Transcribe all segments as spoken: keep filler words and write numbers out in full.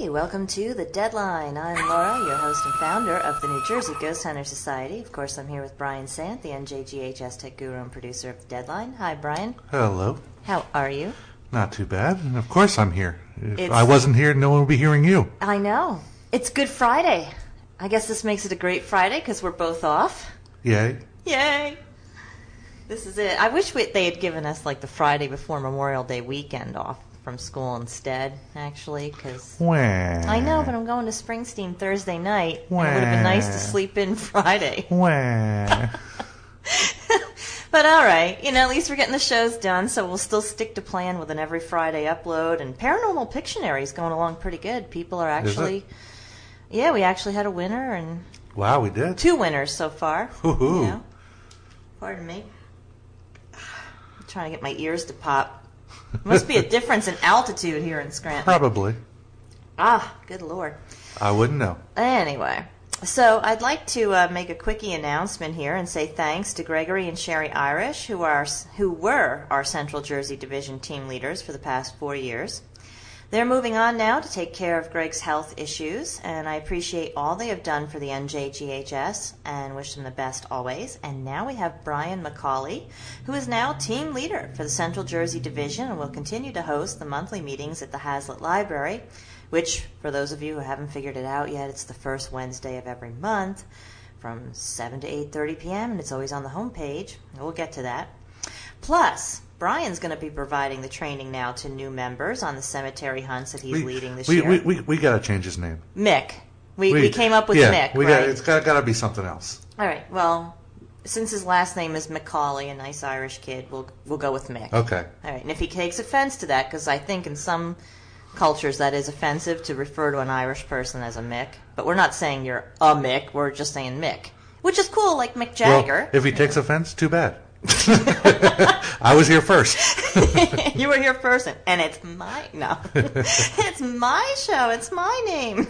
welcome to The Deadline. I'm Laura, your host and founder of the New Jersey Ghost Hunter Society. Of course, I'm here with Brian Sant, the N J G H S tech guru and producer of The Deadline. Hi, Brian. Hello. How are you? Not too bad. And of course I'm here. If It's- I wasn't here, no one would be hearing you. I know. It's Good Friday. I guess this makes it a great Friday because we're both off. Yay. Yay! This is it. I wish we, they had given us like the Friday before Memorial Day weekend off from school instead, actually, because Wah. I know, but I'm going to Springsteen Thursday night, and it would have been nice to sleep in Friday. Wah. But all right, you know, at least we're getting the shows done, so we'll still stick to plan with an every Friday upload. And Paranormal Pictionary is going along pretty good. People are actually, yeah, we actually had a winner and Wow, we did. two winners so far. Woohoo. You know? Pardon me. I'm trying to get my ears to pop. Must be a difference in altitude here in Scranton. Probably. Ah, good Lord. I wouldn't know. Anyway, so I'd like to uh, make a quickie announcement here and say thanks to Gregory and Sherry Irish, who are who were our Central Jersey Division team leaders for the past four years. They're moving on now to take care of Greg's health issues, and I appreciate all they have done for the N J G H S and wish them the best always. And now we have Brian McCauley, who is now team leader for the Central Jersey Division and will continue to host the monthly meetings at the Hazlitt Library, which, for those of you who haven't figured it out yet, it's the first Wednesday of every month from seven to eight thirty p.m., and it's always on the homepage. We'll get to that. Plus, Brian's going to be providing the training now to new members on the cemetery hunts that he's we, leading this we, year. We, we, we got to change his name. Mick. We, we, we came up with yeah, Mick, we right? Gotta, it's got to be something else. All right. Well, since his last name is McCauley, a nice Irish kid, we'll we'll go with Mick. Okay. All right. And if he takes offense to that, because I think in some cultures that is offensive to refer to an Irish person as a Mick, but we're not saying you're a Mick. We're just saying Mick, which is cool, like Mick Jagger. Well, if he takes offense, too bad. I was here first. You were here first, and, and it's my no. It's my show. It's my name.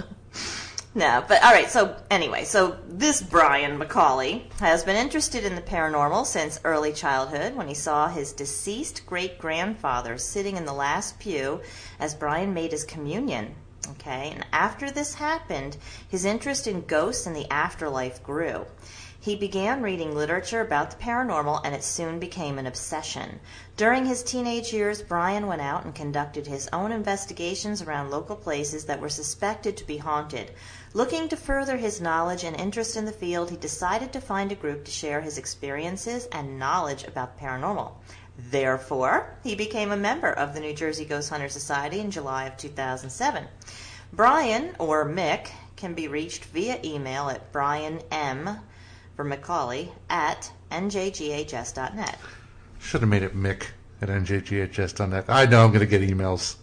No, but all right. So anyway, so this Brian McCauley has been interested in the paranormal since early childhood, when he saw his deceased great grandfather sitting in the last pew as Brian made his communion. Okay, and after this happened, his interest in ghosts and the afterlife grew. He began reading literature about the paranormal, and it soon became an obsession. During his teenage years, Brian went out and conducted his own investigations around local places that were suspected to be haunted. Looking to further his knowledge and interest in the field, he decided to find a group to share his experiences and knowledge about the paranormal. Therefore, he became a member of the New Jersey Ghost Hunter Society in July of two thousand seven. Brian, or Mick, can be reached via email at Brian M. for McCauley at N J G H S dot net. Should have made it Mick at N J G H S dot net. I know I'm going to get emails.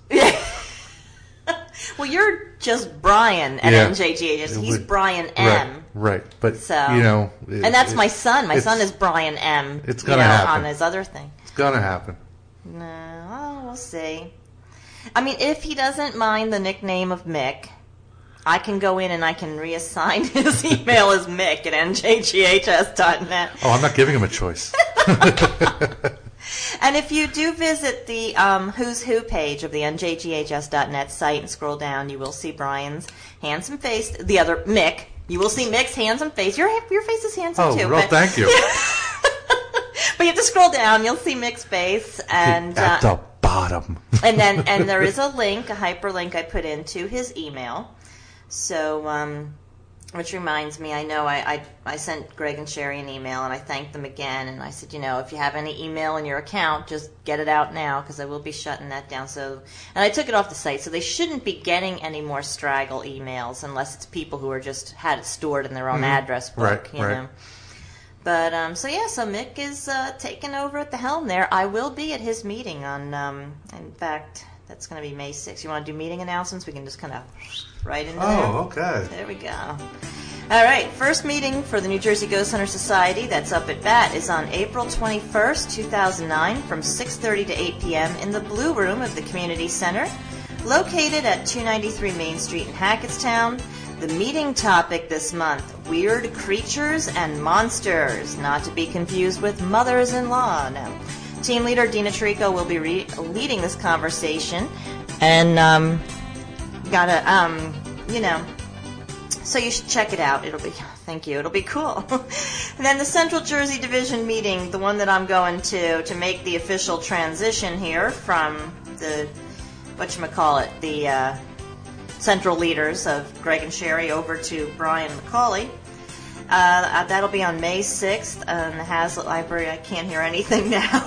Well, you're just Brian at Yeah. N J G H S. He's Right. Brian M. Right, right. But, So, you know. It, and that's it, my son. My it's- son is Brian M. It's you gonna know, happen. on his other thing. It's going to happen. No, well, we'll see. I mean, if he doesn't mind the nickname of Mick, I can go in and I can reassign his email as Mick at N J G H S dot net. Oh, I'm not giving him a choice. And if you do visit the um, Who's Who page of the N J G H S dot net site and scroll down, you will see Brian's handsome face. The other, Mick. You will see Mick's handsome face. Your your face is handsome Oh, too. well, but, thank you. But you have to scroll down. You'll see Mick's face. And At uh, the bottom. and then and there is a link, a hyperlink I put into his email. So, um, which reminds me, I know I, I I sent Greg and Sherry an email, and I thanked them again, and I said, you know, if you have any email in your account, just get it out now, because I will be shutting that down. So, and I took it off the site, so they shouldn't be getting any more straggle emails unless it's people who are just had it stored in their own Mm-hmm. address book, Right, you right. know. But, um, so yeah, so Mick is uh, taking over at the helm there. I will be at his meeting on, um, in fact, that's going to be May sixth. You want to do meeting announcements? We can just kind of right into there. Oh, okay. There we go. All right, first meeting for the New Jersey Ghost Hunter Society, that's up at bat, is on April twenty-first, two thousand nine, from six thirty to eight p.m. in the Blue Room of the Community Center, located at two ninety-three Main Street in Hackettstown. The meeting topic this month, weird creatures and monsters, not to be confused with mothers-in-law. No. Team leader Dina Trico will be re- leading this conversation, and um, gotta, um, you know, so you should check it out. It'll be, thank you, it'll be cool. And then the Central Jersey Division meeting, the one that I'm going to, to make the official transition here from the, whatchamacallit, the uh, central leaders of Greg and Sherry over to Brian McCauley. Uh, that'll be on May sixth in the Hazlitt Library. I can't hear anything now.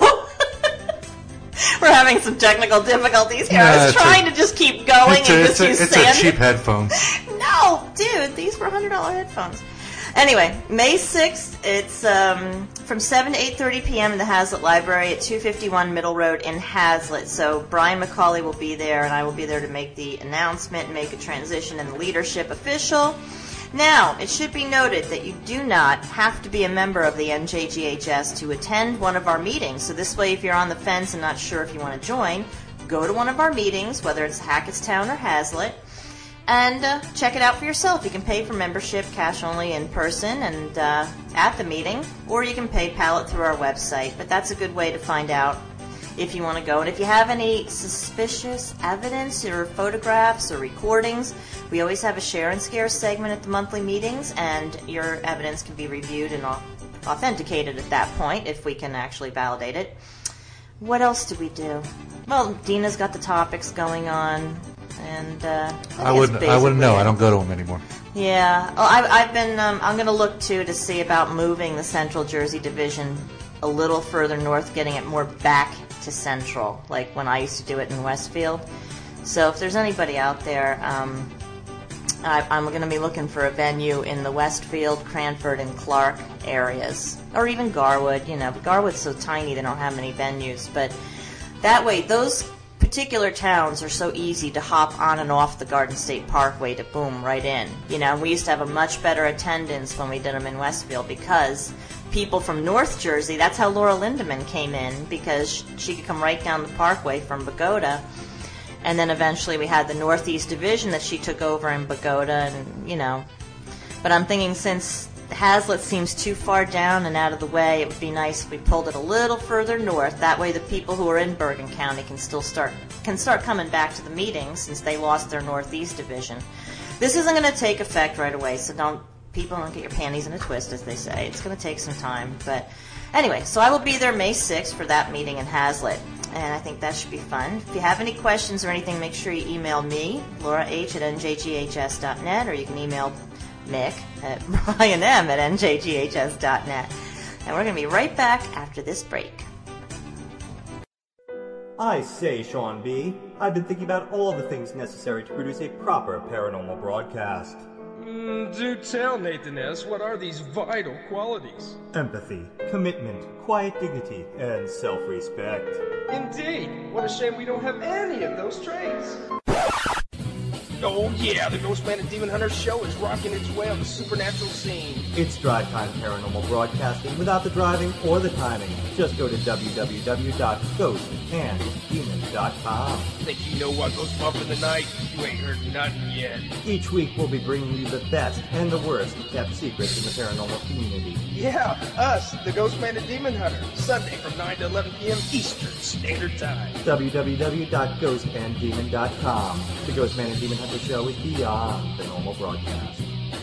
We're having some technical difficulties here. Yeah, I was trying a, to just keep going and a, just use it's a, sand. It's a cheap headphones. No, dude, these were one hundred dollars headphones. Anyway, May sixth, it's um, from seven to eight thirty p.m. in the Hazlitt Library at two fifty-one Middle Road in Hazlitt. So Brian McCauley will be there, and I will be there to make the announcement and make a transition in the leadership official. Now, it should be noted that you do not have to be a member of the N J G H S to attend one of our meetings. So this way, if you're on the fence and not sure if you want to join, go to one of our meetings, whether it's Hackettstown or Hazlitt, and uh, check it out for yourself. You can pay for membership, cash only in person and uh, at the meeting, or you can PayPal it through our website. But that's a good way to find out if you want to go. And if you have any suspicious evidence or photographs or recordings, we always have a share and scare segment at the monthly meetings, and your evidence can be reviewed and authenticated at that point if we can actually validate it. What else do we do? Well, Dina's got the topics going on, and uh, I, I wouldn't. I wouldn't know. I don't go to them anymore. Yeah, well, I, I've been. Um, I'm going to look too to see about moving the Central Jersey Division a little further north, getting it more back to Central, like when I used to do it in Westfield. So if there's anybody out there, um, I, I'm going to be looking for a venue in the Westfield, Cranford, and Clark areas, or even Garwood. You know, but Garwood's so tiny they don't have many venues. But that way, those particular towns are so easy to hop on and off the Garden State Parkway to boom right in. You know, we used to have a much better attendance when we did them in Westfield because people from North Jersey, that's how Laura Lindemann came in, because she could come right down the Parkway from Bogota. And then eventually we had the Northeast Division that she took over in Bogota, and, you know. But I'm thinking since Hazlitt seems too far down and out of the way, it would be nice if we pulled it a little further north. That way the people who are in Bergen County can still start can start coming back to the meetings since they lost their Northeast Division. This isn't going to take effect right away, so don't people don't get your panties in a twist, as they say. It's going to take some time. But anyway, so I will be there May sixth for that meeting in Hazlitt, and I think that should be fun. If you have any questions or anything, make sure you email me, Laura H. at N J G H S dot net, or you can email Mick at Brian M. at N J G H S dot net. And we're going to be right back after this break. I say, Sean B., I've been thinking about all the things necessary to produce a proper paranormal broadcast. Mm, do tell, Nathan S., what are these vital qualities? Empathy, commitment, quiet dignity, and self-respect. Indeed. What a shame we don't have any of those traits. Oh yeah, the Ghostman and Demon Hunter show is rocking its way on the supernatural scene. It's drive time paranormal broadcasting without the driving or the timing. Just go to w w w dot ghost and demon dot com. Think you know what goes bump in the night? You ain't heard nothing yet. Each week we'll be bringing you the best and the worst kept secrets in the paranormal community. Yeah, us, the Ghostman and Demon Hunter, Sunday from nine to eleven p.m. Eastern Standard Time. w w w dot ghost and demon dot com. The Ghostman and Demon Hunter show is beyond the normal broadcast.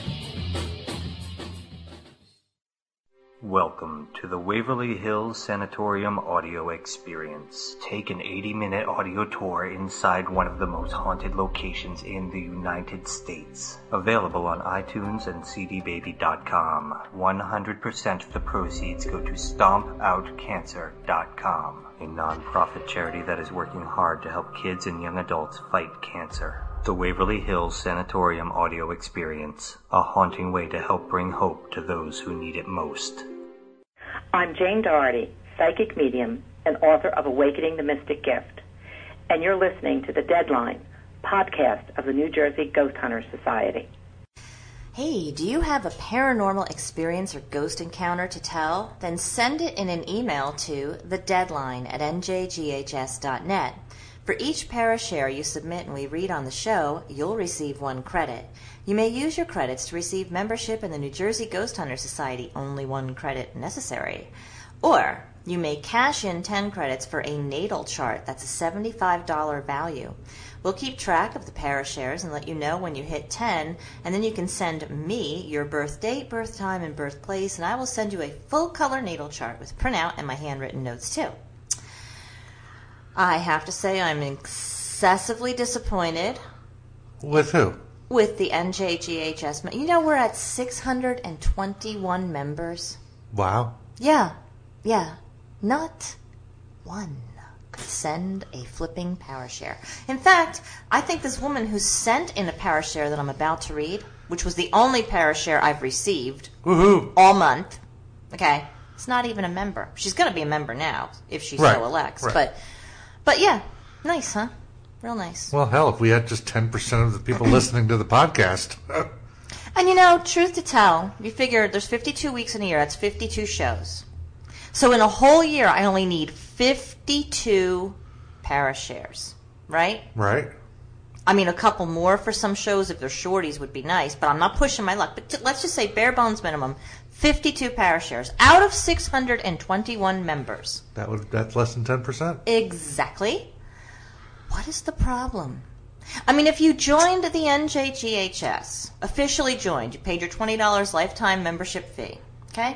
Welcome to the Waverly Hills Sanatorium audio experience. Take an eighty-minute audio tour inside one of the most haunted locations in the United States. Available on iTunes and c d baby dot com. one hundred percent of the proceeds go to stomp out cancer dot com, a non-profit charity that is working hard to help kids and young adults fight cancer. The Waverly Hills Sanatorium audio experience, a haunting way to help bring hope to those who need it most. I'm Jane Doherty, psychic medium and author of Awakening the Mystic Gift, and you're listening to The Deadline, podcast of the New Jersey Ghost Hunters Society. Hey, do you have a paranormal experience or ghost encounter to tell? Then send it in an email to the deadline at n j g h s dot net. For each parashare you submit and we read on the show, you'll receive one credit. You may use your credits to receive membership in the New Jersey Ghost Hunter Society, only one credit necessary. Or, You may cash in ten credits for a natal chart. That's a seventy-five dollars value. We'll keep track of the parashares and let you know when you hit ten, and then you can send me your birth date, birth time, and birthplace, and I will send you a full-color natal chart with printout and my handwritten notes, too. I have to say I'm excessively disappointed. With who? With the N J G H S. You know, we're at six hundred twenty-one members. Wow. Yeah, yeah. Not one could send a flipping PowerShare. In fact, I think this woman who sent in a PowerShare that I'm about to read, which was the only PowerShare I've received Woohoo. all month, okay, it's not even a member. She's going to be a member now if she Right, so elects. right. But, but yeah, nice, huh? Real nice. Well, hell, if we had just ten percent of the people listening to the podcast. And you know, truth to tell, you figure there's fifty-two weeks in a year. That's fifty-two shows. So in a whole year, I only need fifty-two PowerShares, right? Right. I mean, a couple more for some shows if they're shorties would be nice, but I'm not pushing my luck. But t- let's just say bare bones minimum, fifty-two PowerShares out of six hundred twenty-one members. That would that's less than ten percent. Exactly. What is the problem? I mean, if you joined the N J G H S, officially joined, you paid your twenty dollars lifetime membership fee, okay?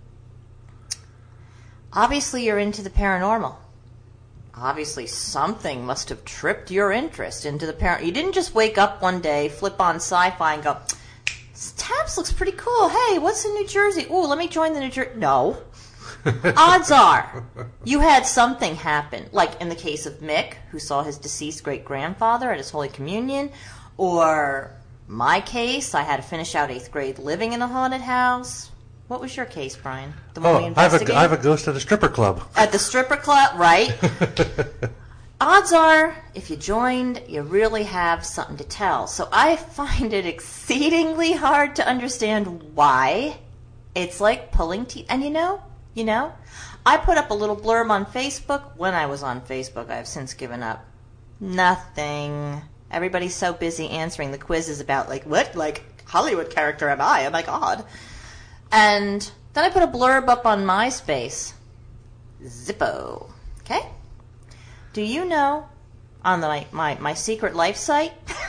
Obviously, you're into the paranormal. Obviously, something must have tripped your interest into the paranormal. You didn't just wake up one day, flip on sci-fi, and go, this Taps looks pretty cool. Hey, what's in New Jersey? Ooh, let me join the New Jersey. No. Odds are you had something happen, like in the case of Mick, who saw his deceased great-grandfather at his Holy Communion, or my case, I had to finish out eighth grade living in a haunted house. What was your case, Brian? The one we Oh, I have, investigated? a, I have a ghost at a stripper club. At the stripper club, right? Odds are, if you joined, you really have something to tell. So I find it exceedingly hard to understand why. It's like pulling teeth. And you know, you know, I put up a little blurb on Facebook. When I was on Facebook, I've since given up. Nothing. Everybody's so busy answering the quizzes about, like, what, like, Hollywood character am I? Oh, my God. And then I put a blurb up on MySpace. Zippo. Okay? Do you know, on the, my, my, my secret life site,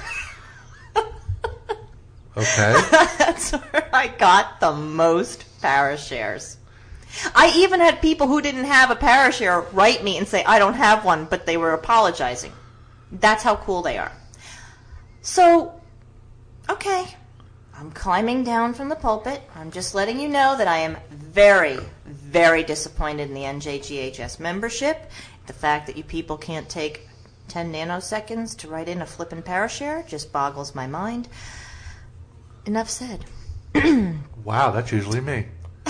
Okay. that's where I got the most PowerShares. I even had people who didn't have a PowerShare write me and say, I don't have one, but they were apologizing. That's how cool they are. So, okay, I'm climbing down from the pulpit. I'm just letting you know that I am very, very disappointed in the N J G H S membership. The fact that you people can't take ten nanoseconds to write in a flippin' PowerShare just boggles my mind. Enough said. Wow, that's usually me.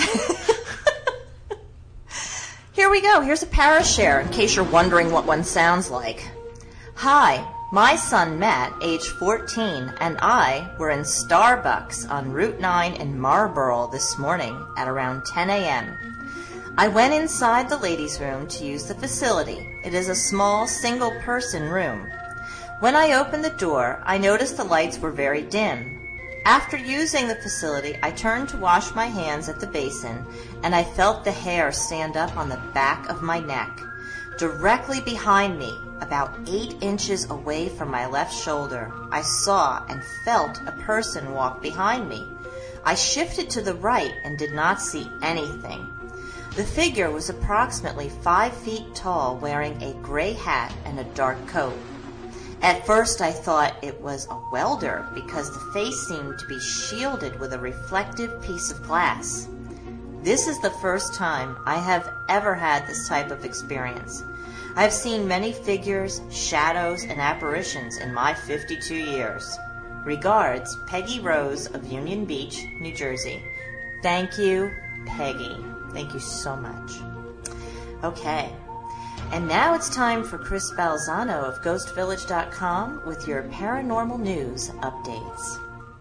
Here we go. Here's a PowerShare, in case you're wondering what one sounds like. Hi, my son Matt, age fourteen, and I were in Starbucks on Route nine in Marlborough this morning at around ten a.m. I went inside the ladies' room to use the facility. It is a small, single-person room. When I opened the door, I noticed the lights were very dim. After using the facility, I turned to wash my hands at the basin, and I felt the hair stand up on the back of my neck. Directly behind me, about eight inches away from my left shoulder, I saw and felt a person walk behind me. I shifted to the right and did not see anything. The figure was approximately five feet tall, wearing a gray hat and a dark coat. At first I thought it was a welder because the face seemed to be shielded with a reflective piece of glass. This is the first time I have ever had this type of experience. I have seen many figures, shadows, and apparitions in my fifty-two years. Regards, Peggy Rose of Union Beach, New Jersey. Thank you, Peggy. Thank you so much. Okay. And now it's time for Chris Balzano of Ghost Village dot com with your paranormal news updates.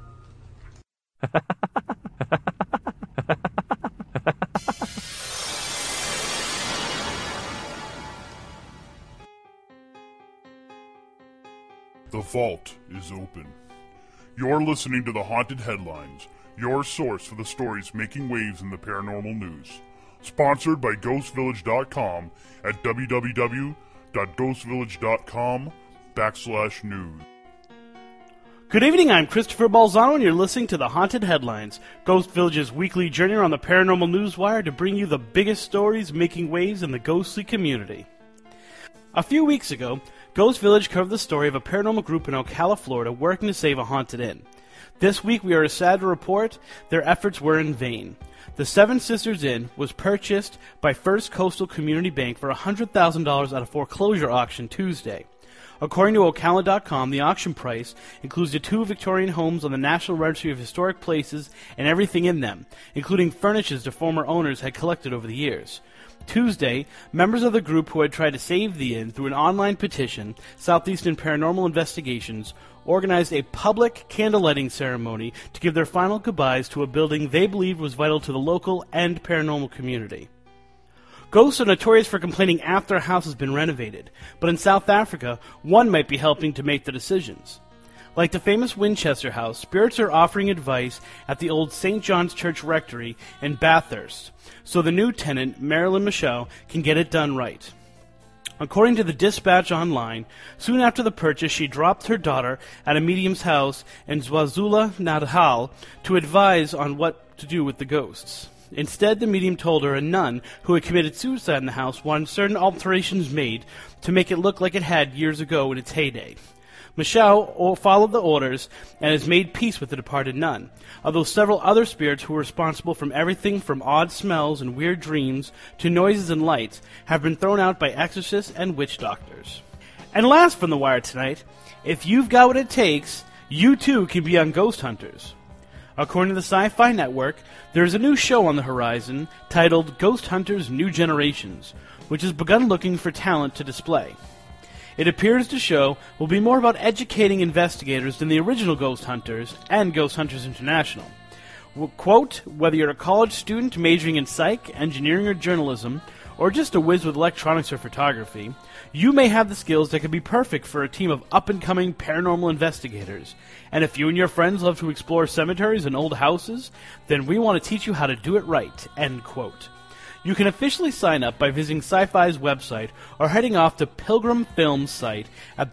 The vault is open. You're listening to The Haunted Headlines, your source for the stories making waves in the paranormal news. Sponsored by ghost village dot com at www.ghostvillage.com backslash news. Good evening, I'm Christopher Balzano, and you're listening to The Haunted Headlines, Ghost Village's weekly journey around the paranormal newswire to bring you the biggest stories making waves in the ghostly community. A few weeks ago, Ghost Village covered the story of a paranormal group in Ocala, Florida, working to save a haunted inn. This week, we are sad to report their efforts were in vain. The Seven Sisters Inn was purchased by First Coastal Community Bank for one hundred thousand dollars at a foreclosure auction Tuesday. According to Ocala dot com, the auction price includes the two Victorian homes on the National Registry of Historic Places and everything in them, including furnishings the former owners had collected over the years. Tuesday, members of the group who had tried to save the inn through an online petition, Southeastern Paranormal Investigations, organized a public candlelighting ceremony to give their final goodbyes to a building they believed was vital to the local and paranormal community. Ghosts are notorious for complaining after a house has been renovated, but in South Africa, one might be helping to make the decisions. Like the famous Winchester House, spirits are offering advice at the old Saint John's Church Rectory in Bathurst, so the new tenant, Marilyn Michelle, can get it done right. According to the Dispatch Online, soon after the purchase, she dropped her daughter at a medium's house in KwaZulu-Natal to advise on what to do with the ghosts. Instead, the medium told her a nun who had committed suicide in the house wanted certain alterations made to make it look like it had years ago in its heyday. Michelle followed the orders and has made peace with the departed nun, although several other spirits who were responsible from everything from odd smells and weird dreams to noises and lights have been thrown out by exorcists and witch doctors. And last from the wire tonight, if you've got what it takes, you too can be on Ghost Hunters. According to the Sci-Fi Network, there is a new show on the horizon titled Ghost Hunters New Generations, which has begun looking for talent to display. It appears the show will be more about educating investigators than the original Ghost Hunters and Ghost Hunters International. Quote, whether you're a college student majoring in psych, engineering, or journalism, or just a whiz with electronics or photography, you may have the skills that could be perfect for a team of up-and-coming paranormal investigators. And if you and your friends love to explore cemeteries and old houses, then we want to teach you how to do it right, end quote. You can officially sign up by visiting Sci-Fi's website or heading off to Pilgrim Films site at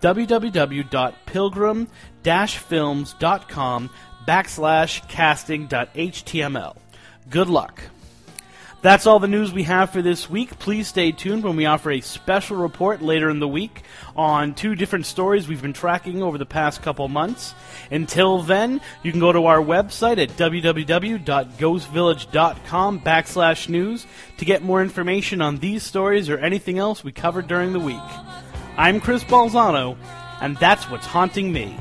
www.pilgrim-films.com backslash casting.html. Good luck. That's all the news we have for this week. Please stay tuned when we offer a special report later in the week on two different stories we've been tracking over the past couple months. Until then, you can go to our website at www.ghostvillage.com backslash news to get more information on these stories or anything else we covered during the week. I'm Chris Balzano, and that's what's haunting me.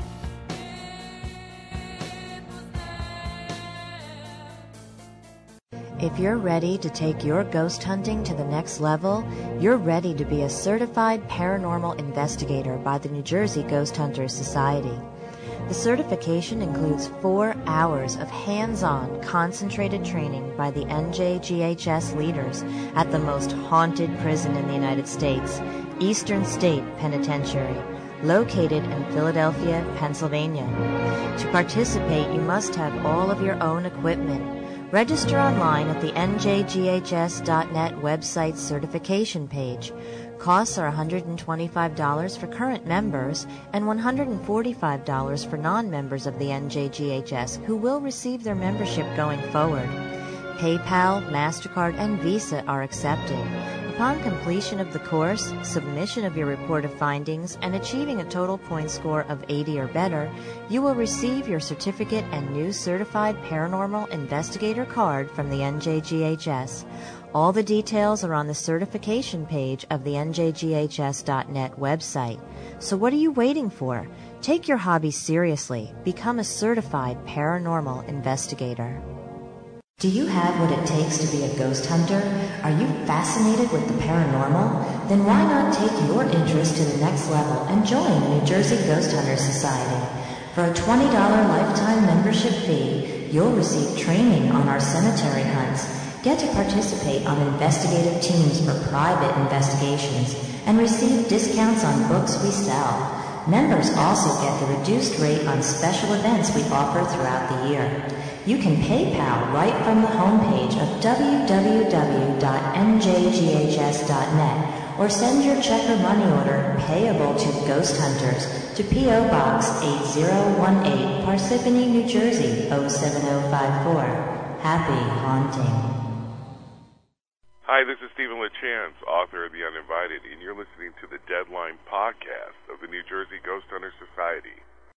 If you're ready to take your ghost hunting to the next level, you're ready to be a certified paranormal investigator by the New Jersey Ghost Hunters Society. The certification includes four hours of hands-on, concentrated training by the N J G H S leaders at the most haunted prison in the United States, Eastern State Penitentiary, located in Philadelphia, Pennsylvania. To participate, you must have all of your own equipment. Register online at the N J G H S dot net website certification page. Costs are one hundred twenty-five dollars for current members and one hundred forty-five dollars for non-members of the N J G H S who will receive their membership going forward. PayPal, MasterCard, and Visa are accepted. Upon completion of the course, submission of your report of findings, and achieving a total point score of eighty or better, you will receive your certificate and new Certified Paranormal Investigator card from the N J G H S. All the details are on the certification page of the N J G H S dot net website. So what are you waiting for? Take your hobby seriously. Become a certified paranormal investigator. Do you have what it takes to be a ghost hunter? Are you fascinated with the paranormal? Then why not take your interest to the next level and join the New Jersey Ghost Hunters Society? For a twenty dollars lifetime membership fee, you'll receive training on our cemetery hunts, get to participate on investigative teams for private investigations, and receive discounts on books we sell. Members also get the reduced rate on special events we offer throughout the year. You can PayPal right from the homepage of w w w dot n j g h s dot net or send your check or money order payable to Ghost Hunters to P O Box eight zero one eight, Parsippany, New Jersey oh seven oh five four. Happy haunting. Hi, this is Stephen LeChance, author of The Uninvited, and you're listening to the Deadline podcast of the New Jersey Ghost Hunter Society.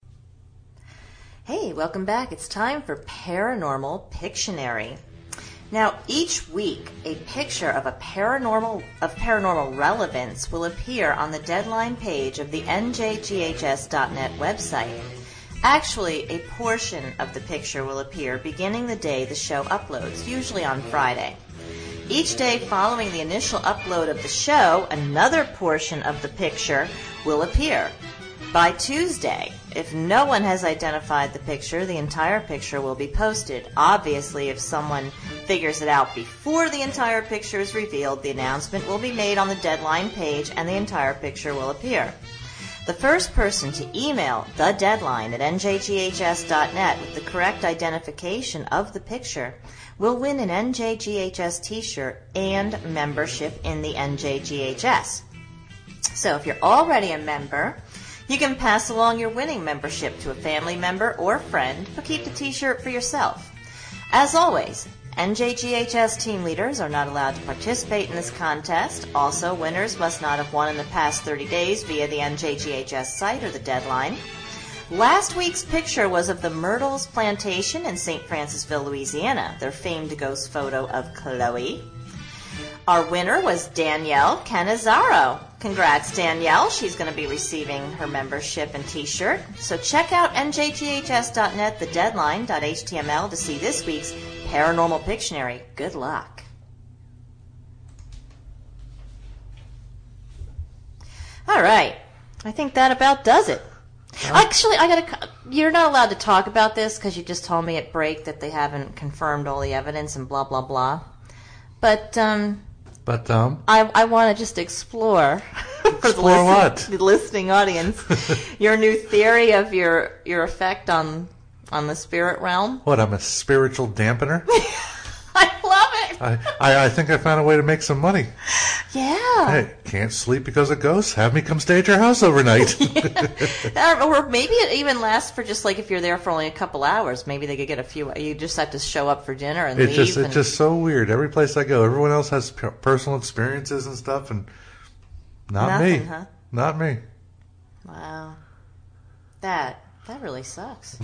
Hey, welcome back. It's time for Paranormal Pictionary. Now, each week, a picture of a paranormal of paranormal relevance will appear on the Deadline page of the N J G H S dot net website. Actually, a portion of the picture will appear beginning the day the show uploads, usually on Friday. Each day following the initial upload of the show, another portion of the picture will appear. By Tuesday, if no one has identified the picture, the entire picture will be posted. Obviously, if someone figures it out before the entire picture is revealed, the announcement will be made on the Deadline page and the entire picture will appear. The first person to email the Deadline at n j g h s dot net with the correct identification of the picture will win an N J G H S t-shirt and membership in the N J G H S. So if you're already a member, you can pass along your winning membership to a family member or friend, but keep the t-shirt for yourself. As always, N J G H S team leaders are not allowed to participate in this contest. Also, winners must not have won in the past thirty days via the N J G H S site or the Deadline. Last week's picture was of the Myrtles Plantation in Saint Francisville, Louisiana, their famed ghost photo of Chloe. Our winner was Danielle Canizaro. Congrats, Danielle. She's going to be receiving her membership and t-shirt. So check out N J G H S dot net, the deadline dot h t m l to see this week's Paranormal Pictionary. Good luck. All right. I think that about does it. Actually, I gotta. You're not allowed to talk about this because you just told me at break that they haven't confirmed all the evidence and blah blah blah. But um, but um, I I want to just explore for the, explore listen, what? the listening audience your new theory of your your effect on on the spirit realm. What? I'm a spiritual dampener. I love it. I, I I think I found a way to make some money. Yeah. Hey, can't sleep because of ghosts? Have me come stay at your house overnight. Yeah. Or maybe it even lasts for just like if you're there for only a couple hours. Maybe they could get a few. You just have to show up for dinner and It's leave. just and... it's just so weird. Every place I go, everyone else has p- personal experiences and stuff, and not Nothing, me. huh? Not me. Wow. That that really sucks.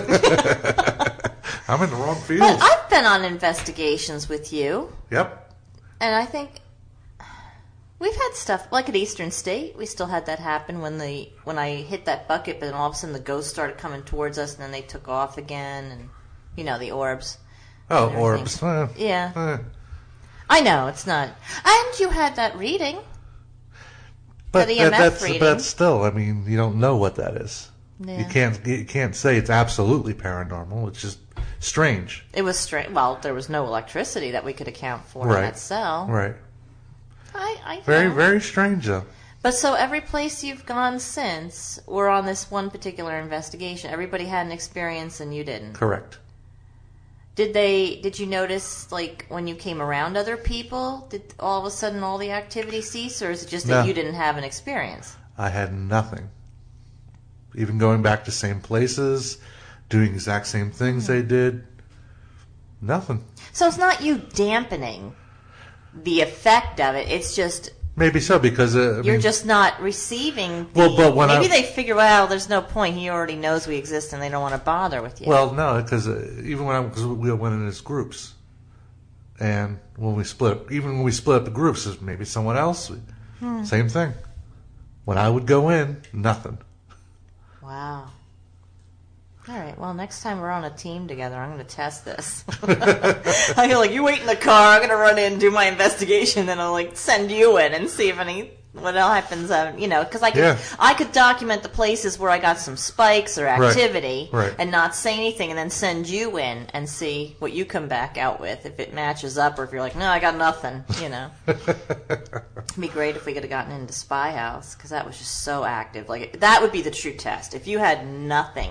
I'm in the wrong field. But I've been on investigations with you. Yep. And I think we've had stuff like at Eastern State. We still had that happen when the when I hit that bucket, but then all of a sudden the ghosts started coming towards us, and then they took off again, and you know the orbs. Oh, orbs. Uh, yeah. Uh. I know it's not. And you had that reading. But that E M F that, that's reading. but still, I mean, you don't know what that is. Yeah. You can't you can't say it's absolutely paranormal. It's just strange. It was strange. Well, there was no electricity that we could account for Right. in that cell. Right. I, I Very know. very strange though. But so every place you've gone since, or on this one particular investigation, everybody had an experience and you didn't. Correct. Did they? Did you notice, like, when you came around other people, did all of a sudden all the activity cease, or is it just that No. you didn't have an experience? I had nothing. Even going back to same places, doing exact same things they did. Nothing. So it's not you dampening the effect of it. It's just Maybe so because uh, I you're mean, just not receiving. The, Well, but when maybe I- they figure, well, there's no point. He already knows we exist, and they don't want to bother with you. Well, no, because uh, even when I cause we went in as groups, and when we split, even when we split up the groups, there's maybe someone else. Hmm. Same thing. When I would go in, nothing. Wow. All right. Well, next time we're on a team together, I'm going to test this. I'm gonna, like, you wait in the car. I'm going to run in and do my investigation, then I'll like send you in and see if any what else happens. Uh, you know, because I could Yeah. I could document the places where I got some spikes or Right. activity, Right. and not say anything, and then send you in and see what you come back out with, if it matches up, or if you're like, no, I got nothing. You know. It'd be great if we could have gotten into Spy House, because that was just so active. Like, that would be the true test. If you had nothing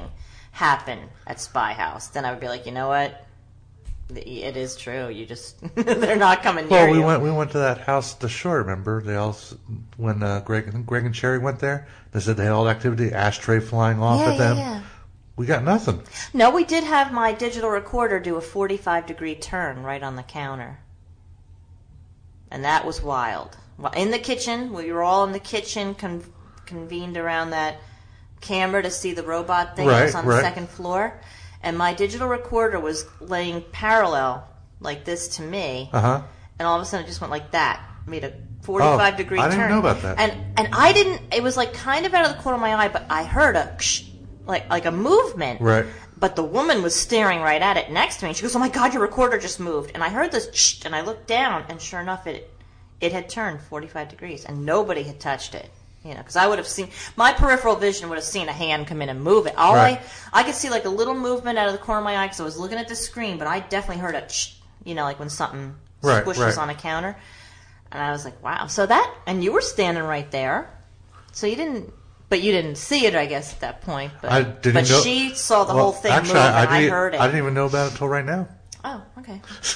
happen at Spy House, then I would be like, you know what? It is true. You just they're not coming near well, we you. went we went to that house at the shore. Remember, they all when uh, Greg Greg and Cherry went there. They said they had all activity, ashtray flying off yeah, at them. Yeah, yeah. We got nothing. No, we did have my digital recorder do a forty-five degree turn right on the counter, and that was wild. In the kitchen, we were all in the kitchen, con- convened around that camera to see the robot thing right, that was on right. the second floor. And my digital recorder was laying parallel like this to me, uh-huh. and all of a sudden it just went like that, made a forty-five oh, degree I turn. didn't know about that. And and I didn't. It was like kind of out of the corner of my eye, but I heard a like like a movement. Right. But the woman was staring right at it next to me. She goes, "Oh my God, your recorder just moved!" And I heard this, and I looked down, and sure enough, it it had turned forty-five degrees, and nobody had touched it. You know, because I would have seen, my peripheral vision would have seen a hand come in and move it. All right. I, I could see like a little movement out of the corner of my eye because I was looking at the screen, but I definitely heard a, you know, like when something right, squishes right. on a counter. And I was like, wow. So that, and you were standing right there. So you didn't, but you didn't see it, I guess, at that point. But, I didn't but know, she saw the well, whole thing actually, move, I, and I, I didn't, heard it. I didn't even know about it until right now. Oh, okay.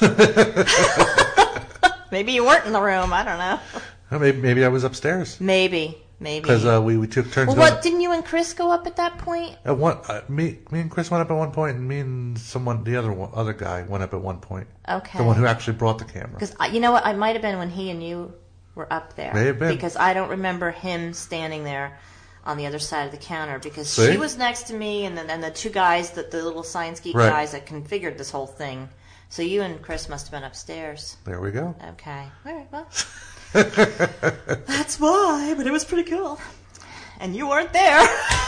Maybe you weren't in the room. I don't know. Well, maybe, maybe I was upstairs. Maybe. Maybe because uh, we, we took turns. Well, what didn't you and Chris go up at that point? At one, uh, me me and Chris went up at one point, and me and someone, the other one, other guy, went up at one point. Okay, the one who actually brought the camera. Because you know what, I might have been when he and you were up there. May have been because I don't remember him standing there on the other side of the counter because See? she was next to me, and then and the two guys, that the little Science Geek right. guys that configured this whole thing. So you and Chris must have been upstairs. There we go. Okay, all right, well, that's why. But it was pretty cool. And you weren't there.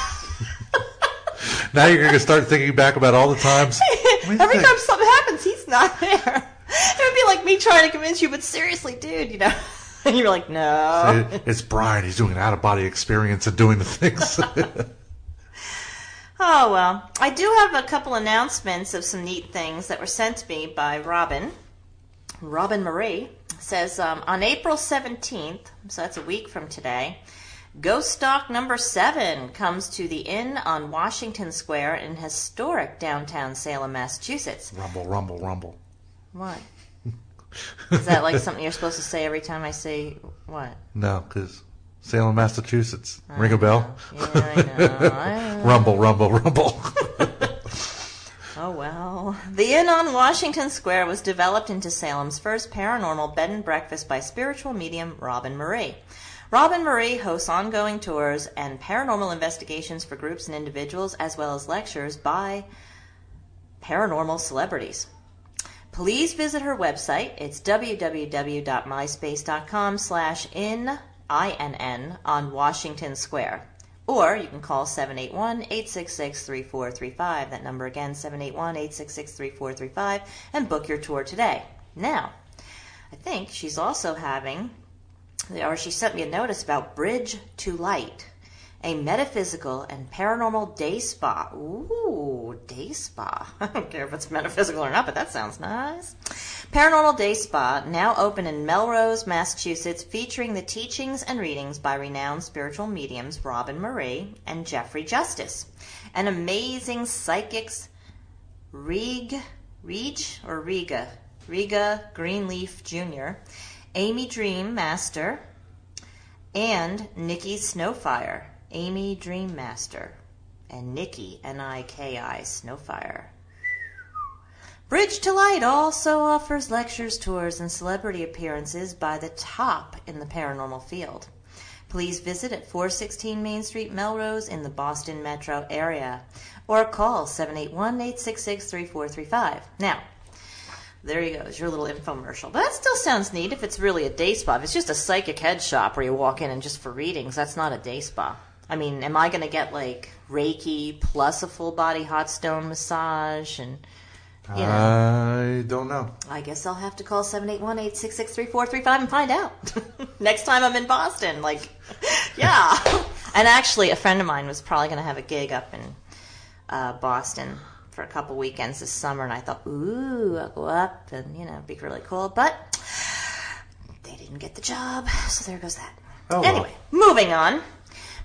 Now you're going to start thinking back about all the times. Every think? time something happens, he's not there. It would be like me trying to convince you, but seriously, dude, you know. And you're like, no. See, it's Brian. He's doing an out-of-body experience of doing the things. Oh, well. I do have a couple announcements of some neat things that were sent to me by Robin. Robin Marie says, um, on April seventeenth, so that's a week from today, Ghost Stock number seven comes to the Inn on Washington Square in historic downtown Salem, Massachusetts. Rumble, rumble, rumble. What? Is that like something you're supposed to say every time I say what? No, because Salem, Massachusetts. I Ring a bell? Yeah, I know. I know. Rumble, rumble, rumble. Oh, well. The Inn on Washington Square was developed into Salem's first paranormal bed and breakfast by spiritual medium Robin Marie. Robin Marie hosts ongoing tours and paranormal investigations for groups and individuals, as well as lectures by paranormal celebrities. Please visit her website. It's www.myspace.com slash in, I N N, on Washington Square. Or you can call seven eight one, eight six six, three four three five. That number again, seven eight one, eight six six, three four three five, and book your tour today. Now, I think she's also having... or she sent me a notice about Bridge to Light, a metaphysical and paranormal day spa. Ooh, day spa. I don't care if it's metaphysical or not, but that sounds nice. Paranormal day spa, now open in Melrose, Massachusetts, featuring the teachings and readings by renowned spiritual mediums Robin Marie and Jeffrey Justice, and amazing psychics Rig, Reg, or Riga, Riga Greenleaf Junior, Amy Dream Master, and Nikki Snowfire. Amy Dream Master and Nikki, N I K I, Snowfire. Bridge to Light also offers lectures, tours, and celebrity appearances by the top in the paranormal field. Please visit at four sixteen Main Street, Melrose, in the Boston metro area, or call seven eight one, eight six six, three four three five. Now, there you go. It's your little infomercial. But that still sounds neat if it's really a day spa. If it's just a psychic head shop where you walk in and just for readings, that's not a day spa. I mean, am I going to get, like, Reiki plus a full-body hot stone massage? And, you know, I don't know. I guess I'll have to call seven eight one, eight six six, three four three five and find out. Next time I'm in Boston. Like, yeah. And actually, a friend of mine was probably going to have a gig up in uh, Boston for a couple weekends this summer, and I thought, ooh, I'll go up and, you know, be really cool. But they didn't get the job, so there goes that. Oh, anyway, well. moving on.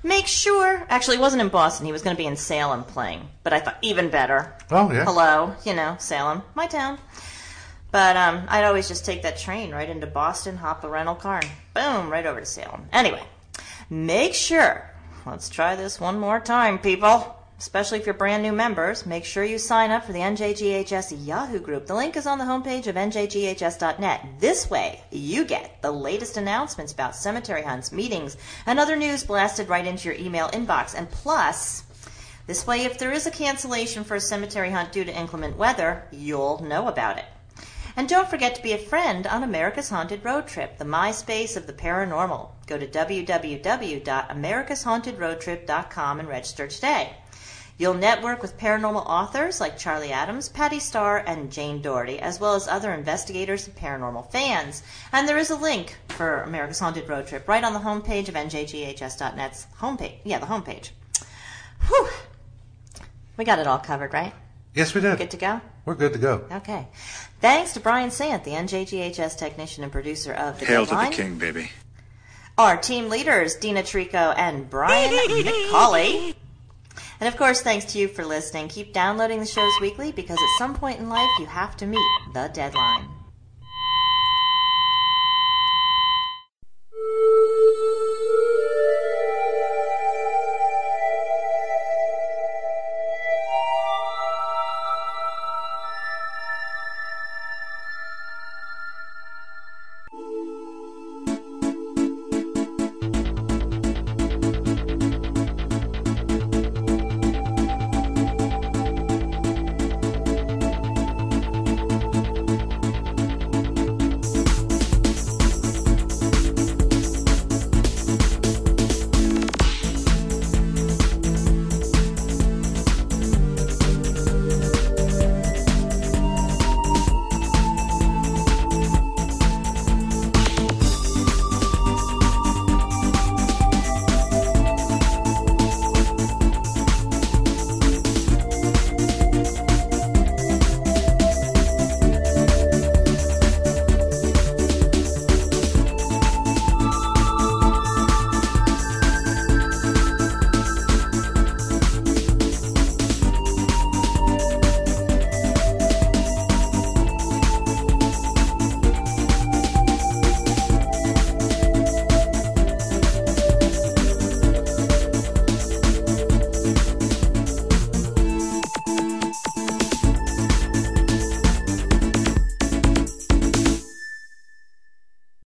Make sure, actually, it wasn't in Boston. He was going to be in Salem playing. But I thought, even better. Oh, yeah. Hello, you know, Salem, my town. But um, I'd always just take that train right into Boston, hop a rental car, and boom, right over to Salem. Anyway, make sure, let's try this one more time, people. Especially if you're brand new members, make sure you sign up for the N J G H S Yahoo group. The link is on the homepage of N J G H S dot net. This way, you get the latest announcements about cemetery hunts, meetings, and other news blasted right into your email inbox. And plus, this way, if there is a cancellation for a cemetery hunt due to inclement weather, you'll know about it. And don't forget to be a friend on America's Haunted Road Trip, the MySpace of the paranormal. Go to w w w dot americas haunted road trip dot com and register today. You'll network with paranormal authors like Charlie Adams, Patty Starr, and Jane Doherty, as well as other investigators and paranormal fans. And there is a link for America's Haunted Road Trip right on the homepage of N J G H S dot net's homepage. Yeah, the homepage. Whew. We got it all covered, right? Yes, we did. Good to go? We're good to go. Okay. Thanks to Brian Sant, the N J G H S technician and producer of The Hail Deadline. to the king, baby. Our team leaders, Dina Trico and Brian McCauley. And of course, thanks to you for listening. Keep downloading the shows weekly because at some point in life you have to meet the deadline.